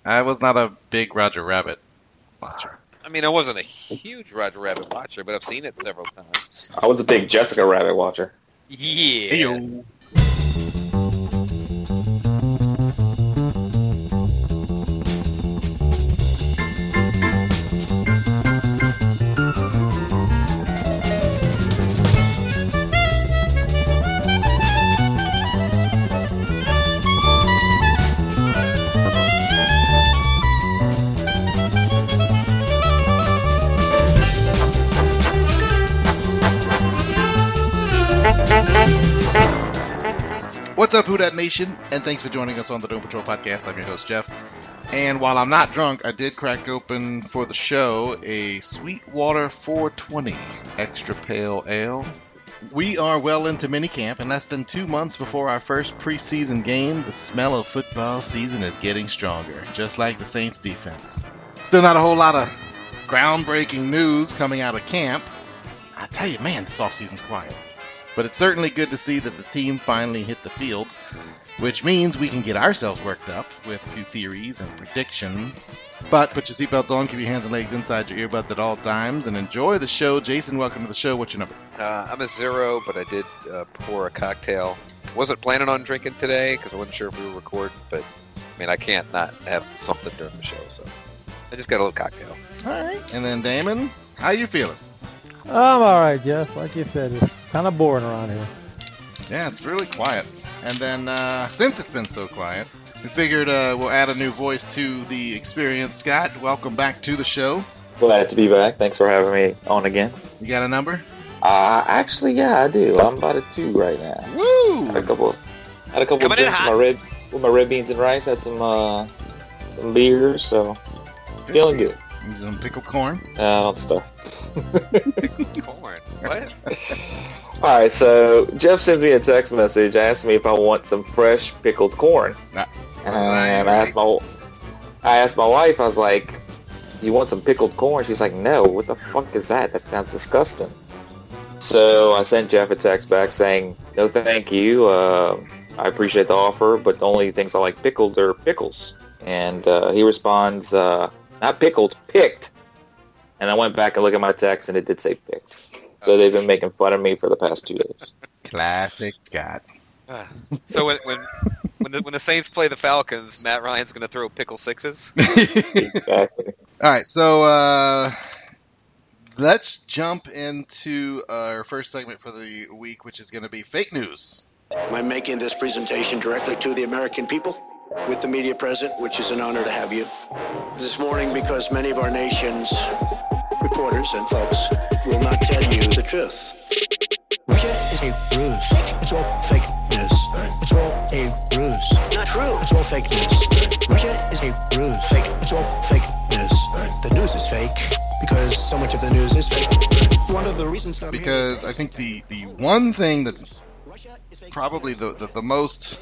I was not a big Roger Rabbit watcher. I mean, I wasn't a huge Roger Rabbit watcher, but I've seen it several times. I was a big Jessica Rabbit watcher. Yeah. Hey-yo. What's up, Who Dat Nation? And thanks for joining us on the Doom Patrol Podcast. I'm your host, Jeff. And while I'm not drunk, I did crack open for the show a Sweetwater 420 Extra Pale Ale. We are well into minicamp, and less than 2 months before our first preseason game, the smell of football season is getting stronger, just like the Saints defense. Still not a whole lot of groundbreaking news coming out of camp. I tell you, man, this offseason's quiet. But it's certainly good to see that the team finally hit the field, which means we can get ourselves worked up with a few theories and predictions. But put your seatbelts on, keep your hands and legs inside your earbuds at all times, and enjoy the show. Jason, welcome to the show. What's your number? I'm a 0, but I did pour a cocktail. Wasn't planning on drinking today because I wasn't sure if we were recording, but I mean, I can't not have something during the show, so I just got a little cocktail. All right. And then Damon, how you feeling? I'm all right, Jeff. Like you said, it's kind of boring around here. Yeah, it's really quiet. And then, since it's been so quiet, we figured we'll add a new voice to the experience. Scott, welcome back to the show. Glad to be back. Thanks for having me on again. You got a number? Actually, yeah, I do. I'm about a 2 right now. Woo! Had a couple of drinks with my red beans and rice. Had some beers, so feeling good. Some pickled corn? Don't start. Corn? What? All right, so Jeff sends me a text message, asking me if I want some fresh pickled corn. And I asked my wife, I was like, "You want some pickled corn?" She's like, "No, what the fuck is that? That sounds disgusting." So I sent Jeff a text back saying, "No, thank you. I appreciate the offer, but the only things I like pickled are pickles." And he responds, "Not pickled, picked." And I went back and looked at my text, and it did say picked. So they've been making fun of me for the past 2 days. Classic Scott. So when the Saints play the Falcons, Matt Ryan's going to throw pickle sixes? Exactly. All right, so let's jump into our first segment for the week, which is going to be fake news. I'm making this presentation directly to the American people, with the media present, which is an honor to have you this morning, because many of our nation's reporters and folks will not tell you the truth. Russia is a ruse. It's all fake news. It's all a ruse. Not true. It's all fake news. Russia is a ruse. Fake. It's all fake news. The news is fake because so much of the news is fake. One of the reasons because I think the one thing that's probably the most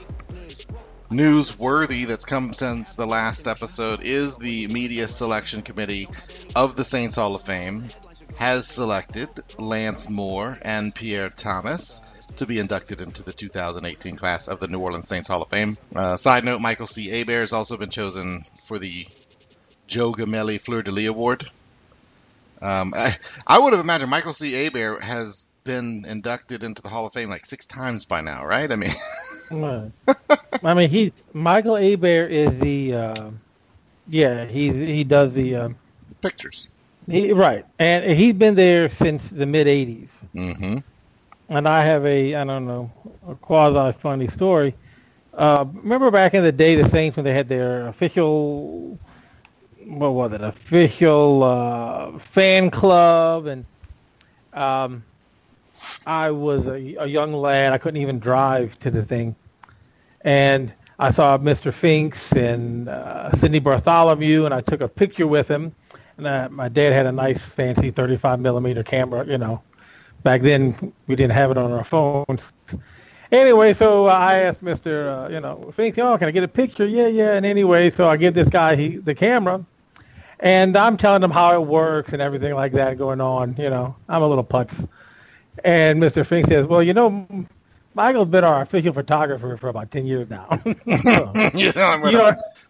newsworthy that's come since the last episode is the media selection committee of the Saints Hall of Fame has selected Lance Moore and Pierre Thomas to be inducted into the 2018 class of the New Orleans Saints Hall of Fame. Side note, Michael C. Hebert has also been chosen for the Joe Gamelli Fleur-de-Lis Award. I would have imagined Michael C. Hebert has been inducted into the Hall of Fame like 6 times by now, right? I mean... Michael Hebert is the, he does the... pictures. Right. And he's been there since the mid-'80s. Mm-hmm. And I have a quasi-funny story. Remember back in the day, the Saints, when they had their official, fan club, and I was a young lad. I couldn't even drive to the thing. And I saw Mr. Finks and Sidney Bartholomew, and I took a picture with him. And my dad had a nice, fancy 35mm camera, Back then, we didn't have it on our phones. Anyway, so I asked Mr. Finks, can I get a picture? Yeah. And anyway, so I give this guy the camera. And I'm telling him how it works and everything like that going on. I'm a little putz. And Mr. Fink says, well, Michael's been our official photographer for about 10 years now.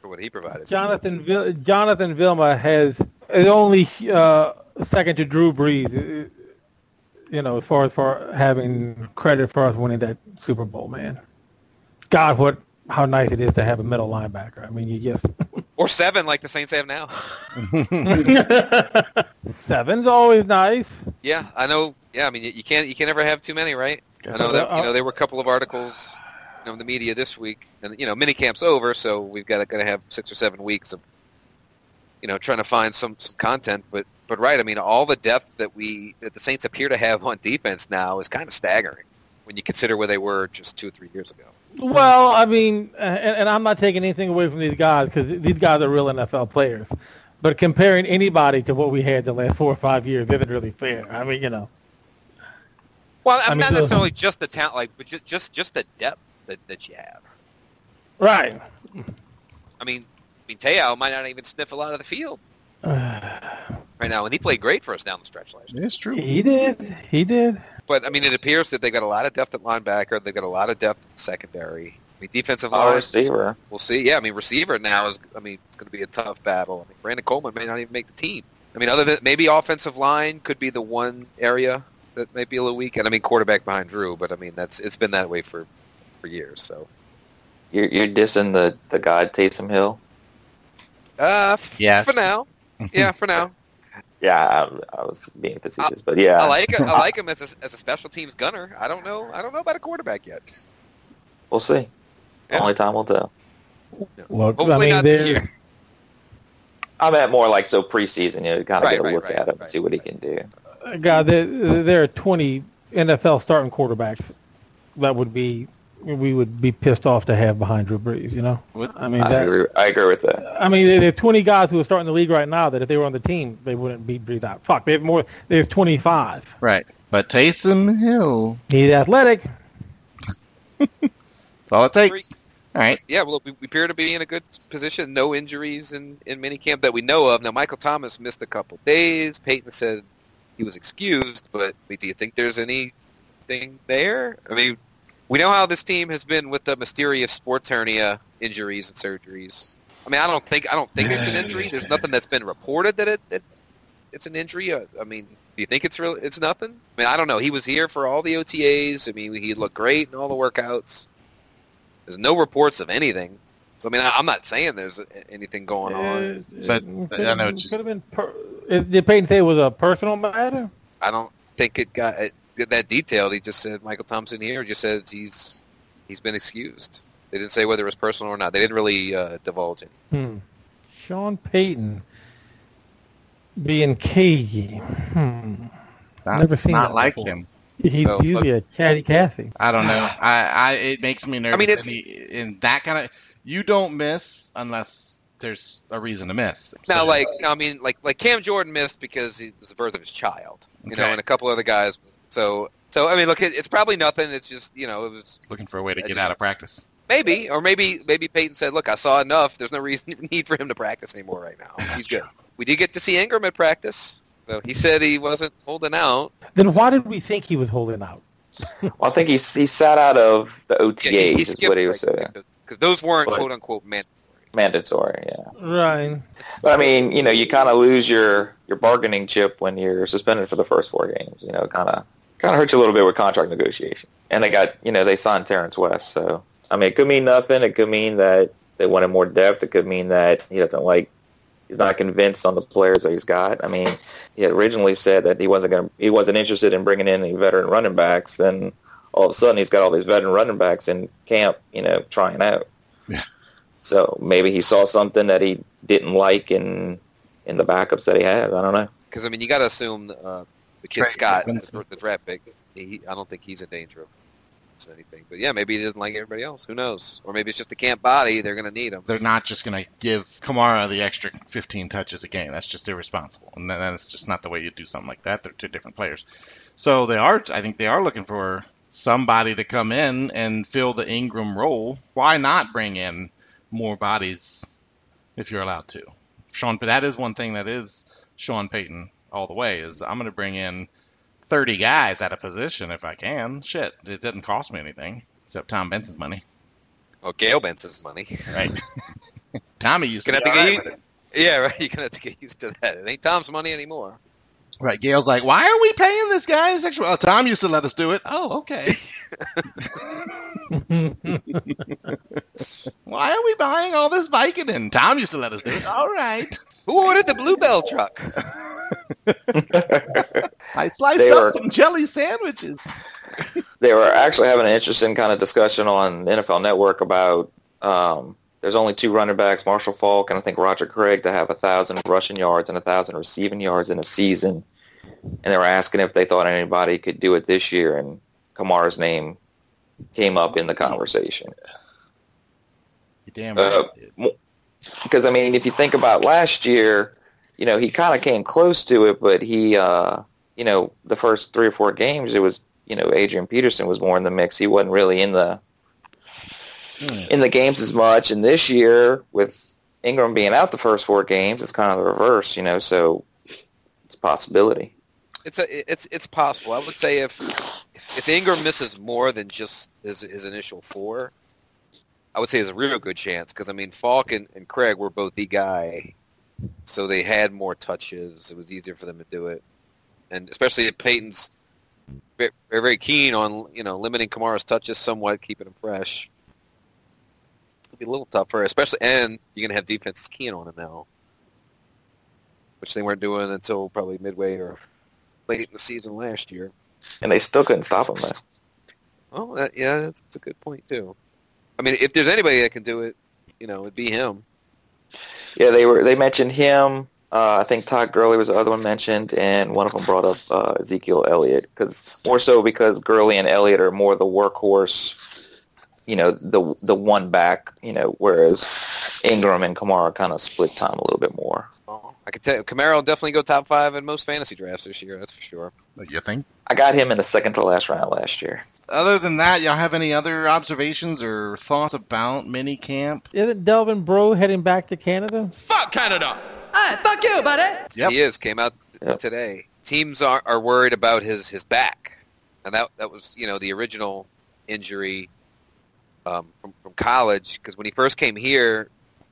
for what he provided. Jonathan Vilma is only second to Drew Brees, as far as having credit for us winning that Super Bowl, man. God, how nice it is to have a middle linebacker. I mean, you just... Or 7 like the Saints have now. 7's always nice. Yeah, I know. Yeah, I mean, you can't ever have too many, right? I know that there were a couple of articles in the media this week, and minicamp's over, so we've got to have 6 or 7 weeks of trying to find some content. But right, I mean, all the depth that the Saints appear to have on defense now is kind of staggering when you consider where they were just 2 or 3 years ago. Well, I mean, and I'm not taking anything away from these guys because these guys are real NFL players. But comparing anybody to what we had the last 4 or 5 years isn't really fair. I mean, Well, I mean, not necessarily just the talent, but just the depth that you have. Right. I mean, Te'o might not even sniff a lot of the field right now, and he played great for us down the stretch last year. It's true. He did. But, I mean, it appears that they've got a lot of depth at linebacker. They've got a lot of depth at secondary. I mean, defensive line. Receiver. We'll see. Yeah, I mean, receiver now it's going to be a tough battle. I mean, Brandon Coleman may not even make the team. I mean, other than maybe offensive line could be the one area that might be a little weak. And, I mean, quarterback behind Drew. But, I mean, it's been that way for years. So You're dissing the god Taysom Hill? Yeah. For now. Yeah, for now. Yeah, I was being facetious, but yeah, I like him as a special teams gunner. I don't know about a quarterback yet. We'll see. Yeah. Only time will tell. Look, Hopefully not this year. I meant more like preseason. You kind of get a look at him and see what he can do. God, there are 20 NFL starting quarterbacks that we would be pissed off to have behind Drew Brees, I mean, I agree with that. I mean, there are 20 guys who are starting the league right now that if they were on the team, they wouldn't beat Brees out. Fuck, they have more. There's 25. Right. But Taysom Hill. He's athletic. That's all it takes. All right. Yeah, well, we appear to be in a good position. No injuries in minicamp that we know of. Now, Michael Thomas missed a couple days. Peyton said he was excused, but do you think there's anything there? I mean, we know how this team has been with the mysterious sports hernia injuries and surgeries. I mean, I don't think it's an injury. There's nothing that's been reported that it's an injury. I mean, do you think it's real? It's nothing. I mean, I don't know. He was here for all the OTAs. I mean, he looked great in all the workouts. There's no reports of anything. So I mean, I'm not saying there's anything going on. I know. Could have been. Did Peyton say it was a personal matter? I don't think it got that detailed. He just said Michael Thompson here just says he's been excused. They didn't say whether it was personal or not. They didn't really divulge it. Sean Payton being cagey. Never seen not that like before. him. He's usually a chatty Cathy. I don't know. It makes me nervous. I mean, it's in that kind of you don't miss unless there's a reason to miss. Now, like Cam Jordan missed because it was the birth of his child, and a couple other guys. So I mean, look, it's probably nothing. It's just it was looking for a way to get out of practice. Maybe Peyton said, "Look, I saw enough. There's no need for him to practice anymore right now. He's good." We did get to see Ingram at practice. So he said he wasn't holding out. Then why did we think he was holding out? Well, I think he sat out of the OTAs. Is what he was saying. Because those weren't quote unquote mandatory. Yeah. Right. But I mean, you kind of lose your bargaining chip when you're suspended for the first 4 games. It kind of hurts you a little bit with contract negotiation. And they signed Terrence West. So I mean, it could mean nothing. It could mean that they wanted more depth. It could mean that he's not convinced on the players that he's got. I mean, he had originally said that he wasn't interested in bringing in any veteran running backs. Then all of a sudden he's got all these veteran running backs in camp, trying out. Yeah. So maybe he saw something that he didn't like in the backups that he had. I don't know. Because I mean, you got to assume the kid Scott, the draft pick. I don't think he's in danger of anything. But yeah, maybe he didn't like everybody else. Who knows? Or maybe it's just a camp body. They're going to need him. They're not just going to give Kamara the extra 15 touches a game. That's just irresponsible. And that's just not the way you do something like that. They're 2 different players. So I think they are looking for somebody to come in and fill the Ingram role. Why not bring in more bodies if you're allowed to? That is one thing that is Sean Payton all the way is I'm going to bring in 30 guys at a position if I can. Shit, it doesn't cost me anything except Tom Benson's money. Oh, Gail Benson's money. Right. Tommy used to. Yeah, right. You're gonna have to get used to that. It ain't Tom's money anymore. Right. Gail's like, why are we paying this guy his extra? Oh, Tom used to let us do it. Oh, okay. Why are we buying all this Vicodin? Tom used to let us do it. All right. Who ordered the Bluebell truck? I sliced up some jelly sandwiches. They were actually having an interesting kind of discussion on NFL Network about there's only 2 running backs, Marshall Faulk and I think Roger Craig, to have 1,000 rushing yards and 1,000 receiving yards in a season. And they were asking if they thought anybody could do it this year, and Kamara's name came up in the conversation. You're damn right. Because, I mean, if you think about last year, you know, he kind of came close to it, but he, you know, the first 3 or 4 games, it was, you know, Adrian Peterson was more in the mix. He wasn't really in the games as much. And this year, with Ingram being out the first 4 games, it's kind of the reverse, you know, so it's a possibility. It's possible. I would say if Ingram misses more than just his initial 4, I would say there's a real good chance because, I mean, Falk and Craig were both the guy, so they had more touches. It was easier for them to do it. And especially if Peyton's very, very keen on, you know, limiting Kamara's touches somewhat, keeping him fresh. It'll be a little tougher, especially, and you're going to have defenses keen on him now, which they weren't doing until probably midway or late in the season last year. And they still couldn't stop him, though. Oh, that's a good point, too. I mean, if there's anybody that can do it, you know, it'd be him. Yeah, they mentioned him. I think Todd Gurley was the other one mentioned, and one of them brought up Ezekiel Elliott, because Gurley and Elliott are more the workhorse, you know, the one back, you know, whereas Ingram and Kamara kind of split time a little bit more. Oh, I could tell you, Kamara will definitely go top 5 in most fantasy drafts this year. That's for sure. You think? I got him in the second to last round last year. Other than that, y'all have any other observations or thoughts about minicamp? Isn't Delvin Breaux heading back to Canada? Fuck Canada! Hey, fuck you, buddy! Yep. He is. Came out today. Teams are worried about his back, and that was, you know, the original injury from college, because when he first came here,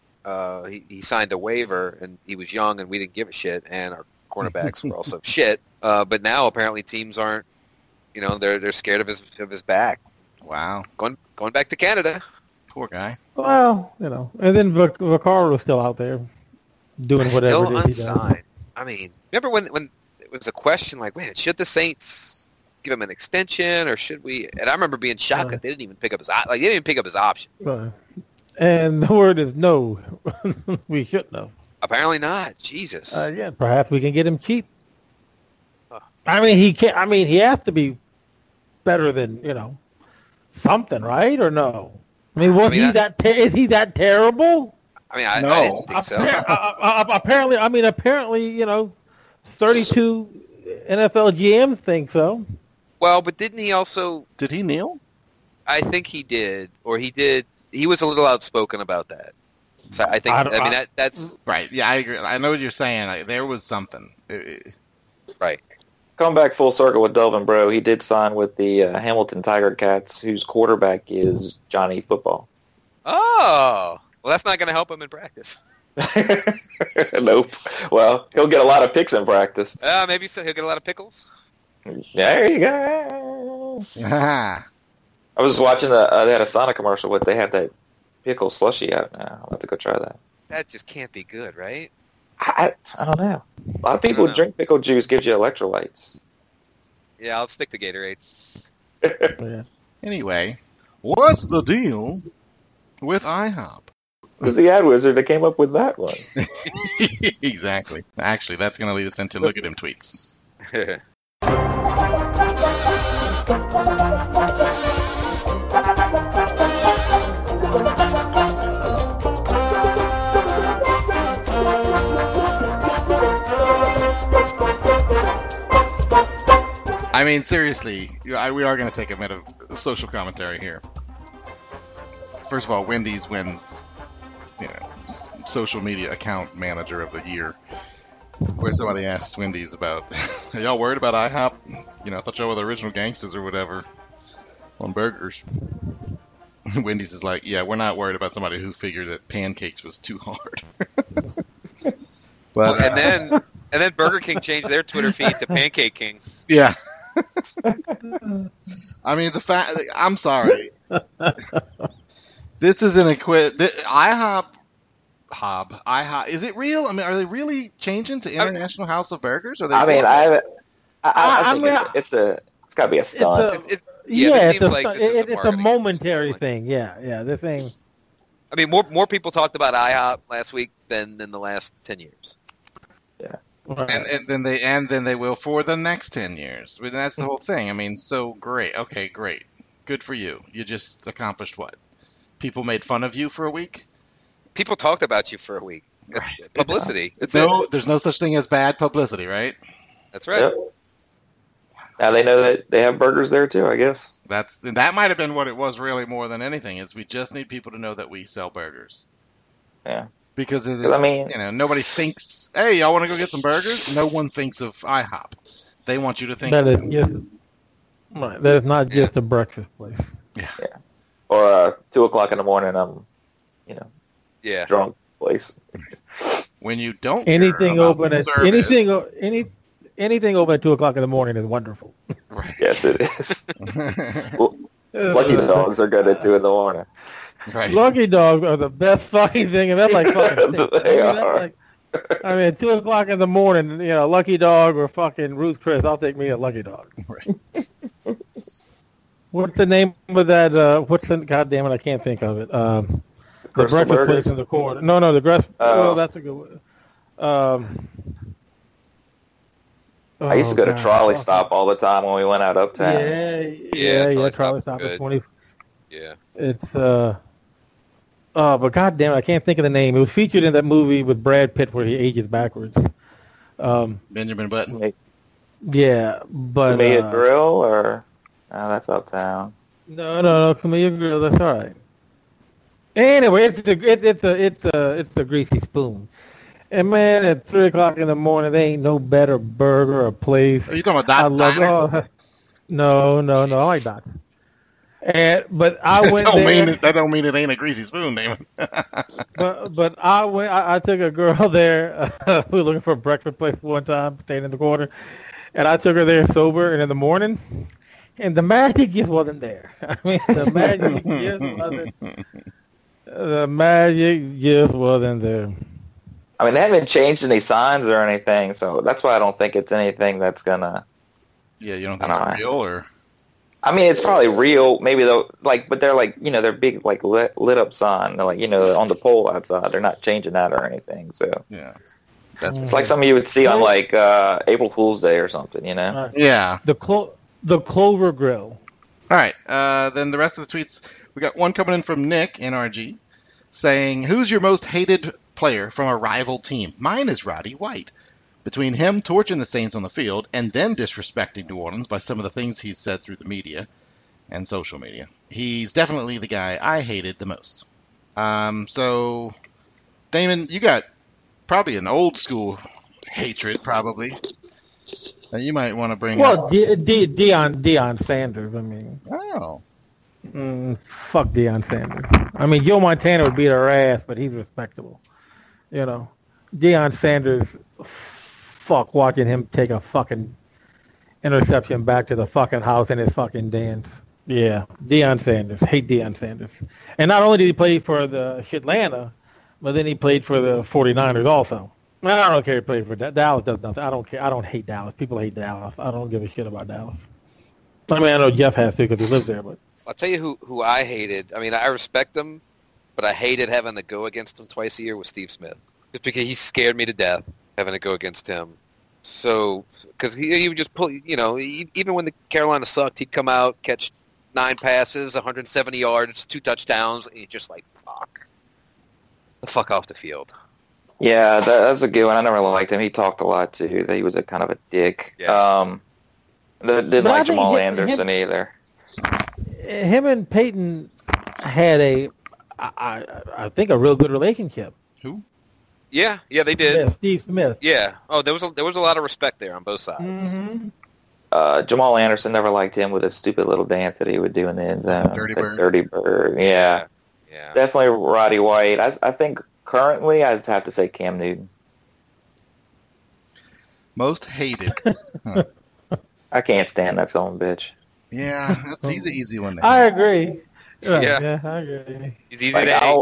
he signed a waiver, and he was young, and we didn't give a shit, and our cornerbacks were also shit. But now apparently teams aren't, you know, they're scared of his back. Wow. Going back to Canada. Poor guy. Well, you know, and then Vaccaro was still out there doing whatever Still it is he does. unsigned. I mean, remember when it was a question like, man, should the Saints give him an extension or should we? And I remember being shocked that they didn't even pick up his option. And the word is no. We shouldn't have. Apparently not. Jesus. Yeah, perhaps we can get him cheap. I mean, he can't. I mean, he has to be better than, you know, something, right? Or no? I mean, is he that terrible? I mean, I didn't think so. Apparently, you know, 32 NFL GMs think so. Well, but didn't he also? Did he kneel? I think he did, or he did. He was a little outspoken about that. So I think. That's right. Yeah, I agree. I know what you're saying. Like, there was something. Right. Come back full circle with Delvin Breaux. He did sign with the Hamilton Tiger Cats, whose quarterback is Johnny Football. Oh, well, that's not going to help him in practice. Nope. Well, he'll get a lot of picks in practice. Maybe so. He'll get a lot of pickles. There you go. I was watching they had a Sonic commercial with, they have that pickle slushy out now. I'll have to go try that. That just can't be good, right? I don't know. A lot of people drink pickle juice, gives you electrolytes. Yeah, I'll stick to Gatorade. Yeah. Anyway, what's the deal with IHOP? It was the ad wizard that came up with that one. Exactly. Actually, that's going to lead us into look at him tweets. I mean, seriously, we are going to take a minute of social commentary here. First of all, Wendy's wins, you know, social media account manager of the year, where somebody asks Wendy's about, are y'all worried about IHOP? You know, I thought y'all were the original gangsters or whatever on burgers. Wendy's is like, yeah, we're not worried about somebody who figured that pancakes was too hard. But and then Burger King changed their Twitter feed to Pancake King. yeah. I mean, I'm sorry. This isn't IHOP. Is it real? I mean, are they really changing to International House of Burgers? Or I think it's got to be a stunt. It's a momentary thing. Yeah, the thing. I mean, more people talked about IHOP last week than in the last 10 years. Yeah. And then they will for the next 10 years. I mean, that's the whole thing. I mean, so great. Okay, great. Good for you. You just accomplished what? People made fun of you for a week? People talked about you for a week. It's publicity. There's no such thing as bad publicity, right? That's right. Yep. Now they know that they have burgers there too, I guess. That might have been what it was really more than anything, is we just need people to know that we sell burgers. Yeah. Because nobody thinks, hey, y'all want to go get some burgers? No one thinks of IHOP. They want you to think that is not just a breakfast place. Yeah. Or 2:00 in the morning, drunk place. When you don't anything open at anything open at 2:00 in the morning is wonderful. Right. Yes, it is. Lucky dogs are good at 2 in the morning. Right. Lucky dogs are the best fucking thing, and that's like fucking. They are. I mean, 2:00 in the morning, Lucky Dog or fucking Ruth's Chris. I'll take me a Lucky Dog. Right. What's the name of that? God damn it, I can't think of it. The breakfast place in the corner. No, the breakfast. Oh, that's a good one. I used to go to Trolley Stop all the time when we went out uptown. Yeah. Trolley Stop is 20. Yeah. It's but goddamn, I can't think of the name. It was featured in that movie with Brad Pitt where he ages backwards. Benjamin Button. Yeah, but Camellia Grill or that's uptown. No, Camellia Grill. That's all right. Anyway, it's a greasy spoon. And man, at 3:00 in the morning, there ain't no better burger or place. Are you talking about Doc? No, I like Doc. But I went there. That don't mean it ain't a greasy spoon, Damon. but I went. I took a girl there. We were looking for a breakfast place one time, staying in the corner, and I took her there sober and in the morning, and the magic just wasn't there. I mean, the magic just wasn't there. I mean, they haven't changed any signs or anything, so that's why I don't think it's anything that's gonna. Yeah, you don't think it's real, or? I mean, it's probably real, maybe though. But they're they're big, lit up sign. They're on the pole outside. They're not changing that or anything. So yeah, it's like something you would see on April Fool's Day or something. Yeah. The Clover Grill. All right. Then the rest of the tweets, we got one coming in from Nick NRG, saying, "Who's your most hated player from a rival team? Mine is Roddy White. Between him torching the Saints on the field and then disrespecting New Orleans by some of the things he's said through the media and social media, he's definitely the guy I hated the most." So, Damon, you got probably an old school hatred, probably. You might want to bring up. Deion Sanders. I mean, fuck Deion Sanders. I mean, Joe Montana would beat our ass, but he's respectable. Deion Sanders. Fuck watching him take a fucking interception back to the fucking house in his fucking dance. Yeah, Deion Sanders. Hate Deion Sanders. And not only did he play for the Atlanta, but then he played for the 49ers also. I don't care if he played for Dallas. Does nothing. I don't care. I don't hate Dallas. People hate Dallas. I don't give a shit about Dallas. I mean, I know Jeff has to because he lives there, but I'll tell you who I hated. I mean, I respect him, but I hated having to go against him twice a year with Steve Smith. Just because he scared me to death having to go against him. So, because he would just pull, even when the Carolina sucked, he'd come out, catch 9 passes, 170 yards, 2 touchdowns, and you're just like, fuck. The fuck off the field. Yeah, that's a good one. I never liked him. He talked a lot, too. He was a kind of a dick. Yeah. Didn't like Jamal Anderson either. Him and Peyton had I think, a real good relationship. Who? Yeah, they did. Yeah, Steve Smith. Yeah. Oh, there was a lot of respect there on both sides. Mm-hmm. Jamal Anderson, never liked him with his stupid little dance that he would do in the end zone. Dirty Bird. Dirty Bird, yeah. Definitely Roddy White. I think currently I'd have to say Cam Newton. Most hated. Huh. I can't stand that son of a bitch. Yeah, he's an easy one. I agree. Yeah. I agree. He's easy Like, to hate.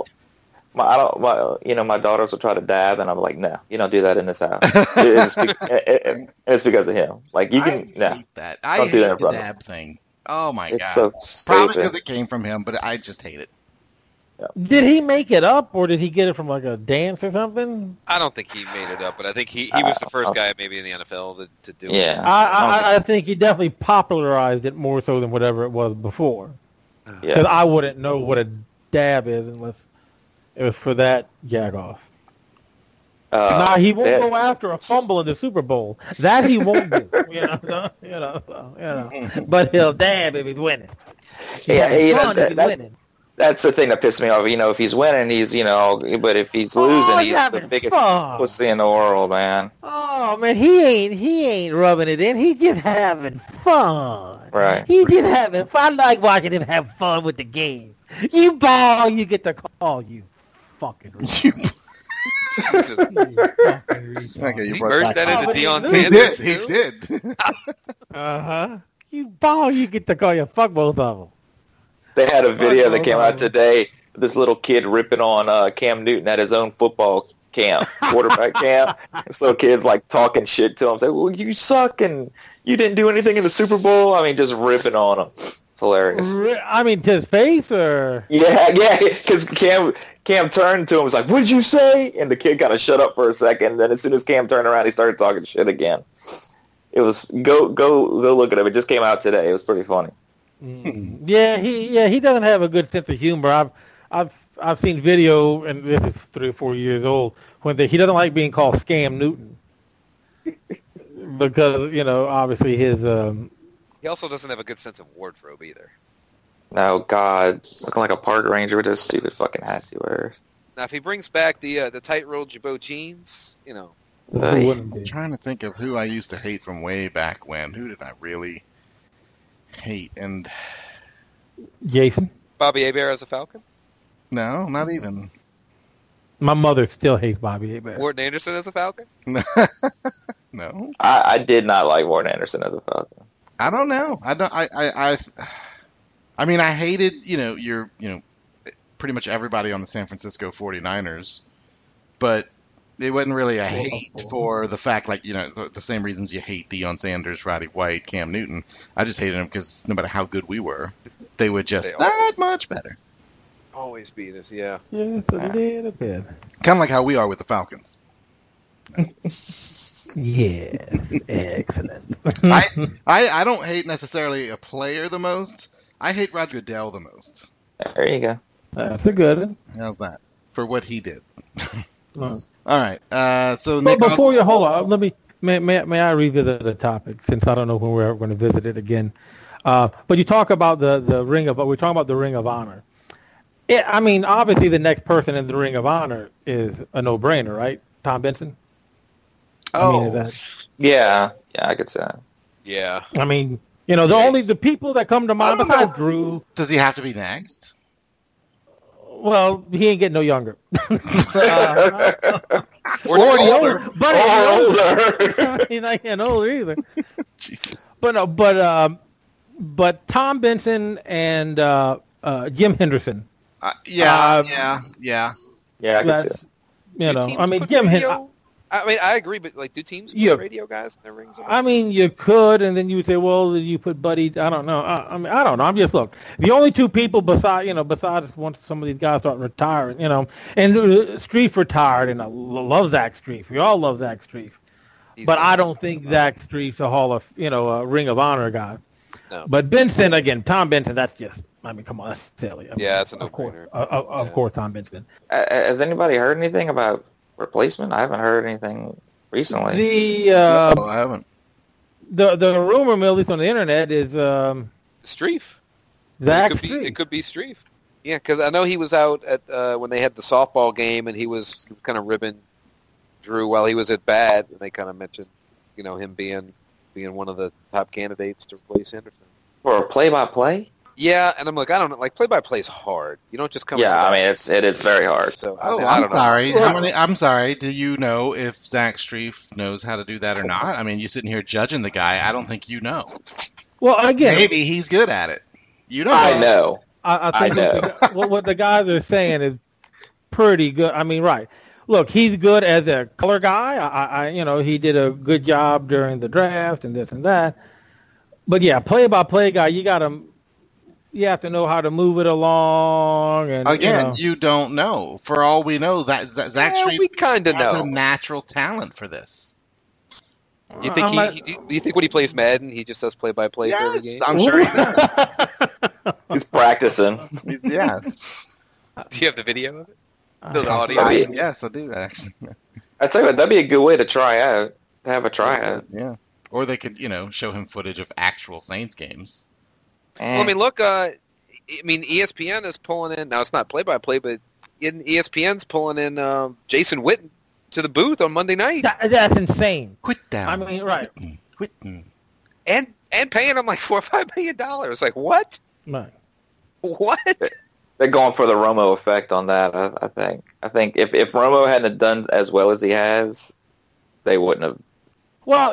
My daughters will try to dab, and I'm like, no, you don't do that in this house. It's because of him. Like, you can, no. hate that. I Don't hate do that in the front of dab thing. Oh my It's god. so Probably stupid. because it came from him, but I just hate it. Did he make it up, or did he get it from like a dance or something? I don't think he made it up, but I think he was the first guy maybe in the NFL to do it. Yeah. I think he definitely popularized it more so than whatever it was before. Because Yeah. I wouldn't know what a dab is unless it was for that jag-off. He won't go after a fumble in the Super Bowl. That he won't do. But he'll dab if he's winning. Yeah, He's you know, fun if he's winning. That's the thing that pissed me off. You know, if he's winning, he's, but if he's losing, he's the having biggest fun. pussy in the world, man. Oh man, he ain't rubbing it in. He's just having fun. Right. He's just having fun. I like watching him have fun with the game. You ball, you get the call. You fucking. Jesus. Okay, He you brought merged back. that into but he Deion did. Sanders, He too? did. You ball, you get the call. You fuck both of them. They had a video that came out today. This little kid ripping on Cam Newton at his own football camp, quarterback camp. This little kid's like talking shit to him, saying, "Well, you suck and you didn't do anything in the Super Bowl." I mean, just ripping on him. It's hilarious. I mean, to his face, or Yeah, because Cam turned to him and was like, "What did you say?" And the kid kind of shut up for a second. Then as soon as Cam turned around, he started talking shit again. It was go look at it. It just came out today. It was pretty funny. he doesn't have a good sense of humor. I've seen video, and this is 3 or 4 years old, when he doesn't like being called Scam Newton because obviously his. He also doesn't have a good sense of wardrobe either. No, God, looking like a park ranger with those stupid fucking hats he wears. Now, if he brings back the tight rolled Jabot jeans, Who wouldn't I'm be? trying to think of who I used to hate from way back when. Who did I really hate? And Jason. Bobby Hebert as a Falcon, no, not even. My mother still hates Bobby Hebert. Ward Anderson as a Falcon. No, I did not like Warren Anderson as a Falcon. I don't know. I mean, I hated, pretty much everybody on the San Francisco 49ers, but it wasn't really a hate for the fact, like, the same reasons you hate Deion Sanders, Roddy White, Cam Newton. I just hated them because no matter how good we were, they were just that much better. Always beat us, yeah. Yes, a little bit. Kind of like how we are with the Falcons. Yes, excellent. I don't hate necessarily a player the most. I hate Roger Goodell the most. There you go. That's a good one. How's that? For what he did. No. All right. So But Nick, before you hold on, may I revisit the topic since I don't know when we're going to visit it again. But you talk about the Ring of, we're talking about the Ring of Honor. I mean, obviously the next person in the Ring of Honor is a no-brainer, right? Tom Benson. Yeah, I could say that. Yeah. I mean, the people that come to mind besides Drew. does he have to be next? Well, he ain't getting no younger. Or older. But he's not getting older either. But Tom Benson and Jim Henderson. Yeah. Yeah, I could That's see Jim Henderson. I mean, I agree, but do teams put radio guys in their rings? I mean, you could, and then you would say, well, you put Buddy. I don't know. I don't know. I'm just the only two people besides once some of these guys start retiring, and Streif retired, and I love Zach Streif. We all love Zach Streif, but I don't think Zach Streif's a a Ring of Honor guy. No. But Benson again, Tom Benson. That's just. I mean, come on, that's silly. That's a of course. no-brainer. Of course, Tom Benson. Has anybody heard anything about replacement? I haven't heard anything recently. No, I haven't. The rumor mill, at least on the internet, is Streif. Zach It Streif. could be Streif. Yeah, because I know he was out at when they had the softball game, and he was kind of ribbing Drew while he was at bat, and they kind of mentioned, him being, being one of the top candidates to replace Henderson. For a play-by-play? Yeah, and I'm like, I don't know. Like, play-by-play is hard. You don't just come. Yeah, I mean, it is very hard. So I don't know. I'm sorry. Do you know if Zach Strief knows how to do that or not? I mean, you're sitting here judging the guy. I don't think you know. Well, again, maybe he's good at it. You don't. I know. I know. What the guys are saying is pretty good. I mean, right. Look, he's good as a color guy. He did a good job during the draft and this and that. But yeah, play-by-play guy, you have to know how to move it along. And again, you don't know. For all we know, that Zach Strief we kind of has know a natural talent for this. You think you think when he plays Madden, he just does play-by-play for every game? I'm sure he does. He's practicing. Yes. Do you have the video of it? The audio? Yes, I do, actually. I tell you what, that'd be a good way to try out. To have a tryout. Yeah. Or they could, show him footage of actual Saints games. Well, I mean, look, ESPN is pulling in, now it's not play-by-play, but ESPN's pulling in Jason Witten to the booth on Monday night. That's insane. Quit down. I mean, right. Quitting. And paying him like $4 or $5 million. Like, what? Right. What? They're going for the Romo effect on that, I think. I think if Romo hadn't done as well as he has, they wouldn't have. Well,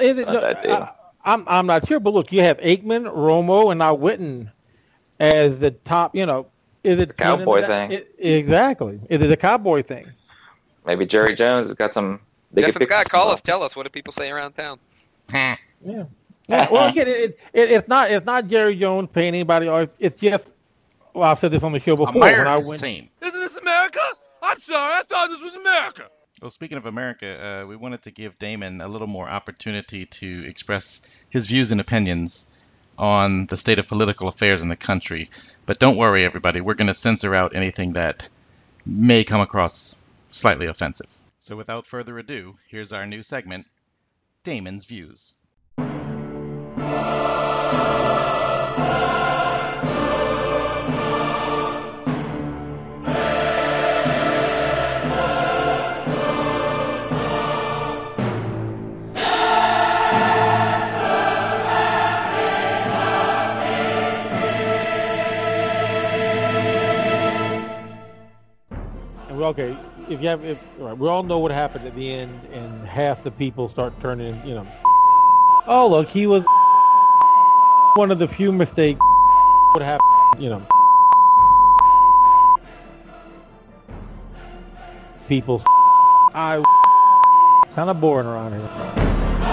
I'm not sure, but look, you have Aikman, Romo, and now Witten as the top. Is it the Cowboy thing? Exactly. Is it a Cowboy thing? Maybe Jerry Jones has got some. Jeff and Scott, call us. Tell us, what do people say around town? Yeah. Well, again, it's not Jerry Jones paying anybody, or it's just. Well, I've said this on the show before. America's team. Isn't this America? I'm sorry, I thought this was America. Well, speaking of America, we wanted to give Damon a little more opportunity to express his views and opinions on the state of political affairs in the country. But don't worry, everybody. We're going to censor out anything that may come across slightly offensive. So without further ado, here's our new segment, Damon's Views. Okay, we all know what happened at the end, and half the people start turning, oh, look, he was one of the few mistakes would happen, people, kind of boring around here.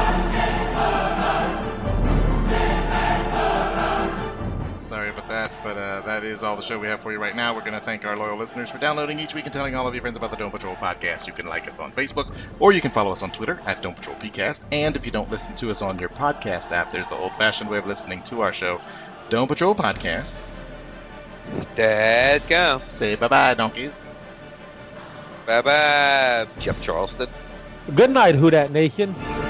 Sorry about that, but that is all the show we have for you right now. We're going to thank our loyal listeners for downloading each week and telling all of your friends about the Dome Patrol podcast. You can like us on Facebook, or you can follow us on Twitter at Dome Patrol PCast. And if you don't listen to us on your podcast app, there's the old-fashioned way of listening to our show, Dome Patrol Podcast. Dad, go. Say bye-bye, donkeys. Bye-bye, Jeff Charleston. Good night, Who Dat Nation.